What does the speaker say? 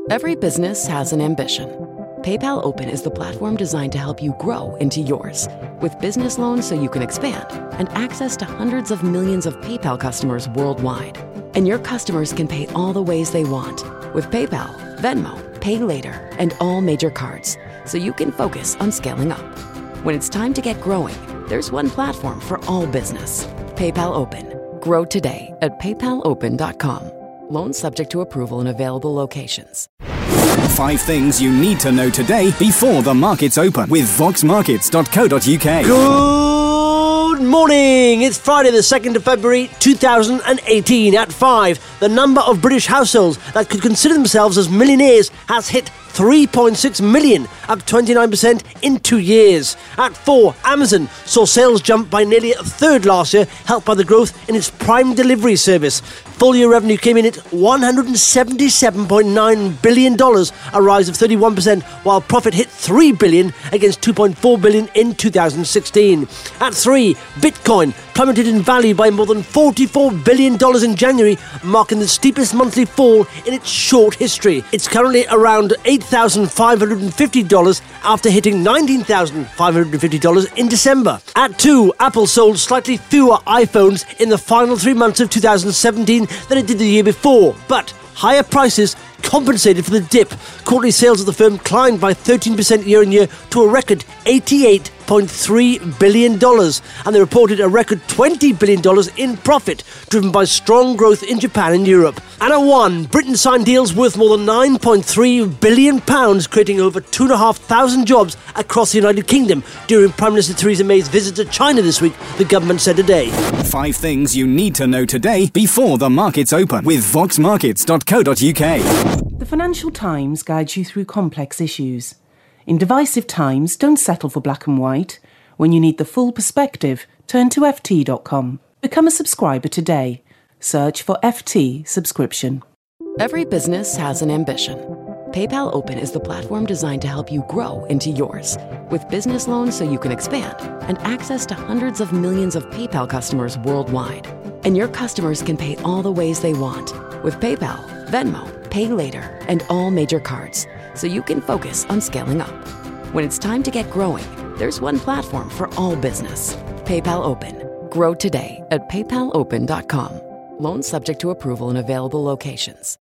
Every business has an ambition. PayPal Open is the platform designed to help you grow into yours. With business loans so you can expand and access to hundreds of millions of PayPal customers worldwide. And your customers can pay all the ways they want with PayPal, Venmo, Pay Later, and all major cards, so you can focus on scaling up. When it's time to get growing, there's one platform for all business. PayPal Open. Grow today at paypalopen.com. Loans subject to approval in available locations. 5 things you need to know today before the markets open with voxmarkets.co.uk. Good morning. It's Friday the 2nd of February 2018 at 5. The number of British households that could consider themselves as millionaires has hit 3.6 million, up 29% in 2 years. At 4, Amazon saw sales jump by nearly a third last year, helped by the growth in its Prime delivery service. Full-year revenue came in at $177.9 billion, a rise of 31%, while profit hit $3 billion against $2.4 billion in 2016. At 3, Bitcoin plummeted in value by more than $44 billion in January, marking the steepest monthly fall in its short history. It's currently around $8,550 after hitting $19,550 in December. At 2, Apple sold slightly fewer iPhones in the final 3 months of 2017 than it did the year before, but higher prices compensated for the dip. Quarterly sales of the firm climbed by 13% year-on-year to a record $88.3 billion, and they reported a record $20 billion in profit, driven by strong growth in Japan and Europe. And at 1, Britain signed deals worth more than £9.3 billion, creating over 2,500 jobs across the United Kingdom during Prime Minister Theresa May's visit to China this week, the government said today. 5 things you need to know today before the markets open with voxmarkets.co.uk. The Financial Times guides you through complex issues. In divisive times, don't settle for black and white. When you need the full perspective, turn to ft.com. Become a subscriber today. Search for FT subscription. Every business has an ambition. PayPal Open is the platform designed to help you grow into yours. With business loans so you can expand and access to hundreds of millions of PayPal customers worldwide. And your customers can pay all the ways they want with PayPal, Venmo, Pay Later, and all major cards, so you can focus on scaling up. When it's time to get growing, there's one platform for all business. PayPal Open. Grow today at paypalopen.com. Loans subject to approval in available locations.